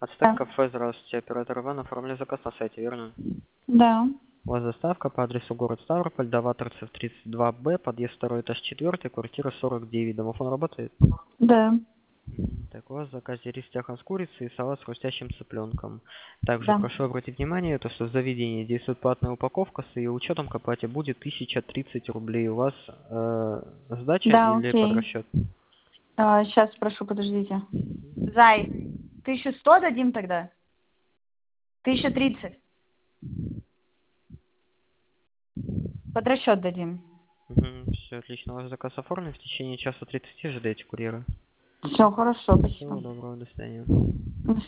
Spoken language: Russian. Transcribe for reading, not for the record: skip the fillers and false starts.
Да. Кафе, здравствуйте. Оператор Иван, оформлю заказ на сайте, верно? Да. У вас доставка по адресу город Ставрополь, Доваторцев 32Б, подъезд 2, этаж 4, квартира 49. Домофон работает? Да. Так, у вас в заказе рис тяхан с курицей и салат с хрустящим цыпленком. Также Да. прошу обратить внимание, то, что в заведении действует платная упаковка, с ее учетом к оплате будет 1030 рублей. У вас сдача Да, или под окей. расчет? Сейчас спрошу, подождите. Зай, 1100 дадим тогда? 1030. Под расчет дадим. Все отлично. У вас заказ оформлен. В течение часа 30 ожидаете курьера. Все, хорошо, Всего спасибо. доброго, до свидания. До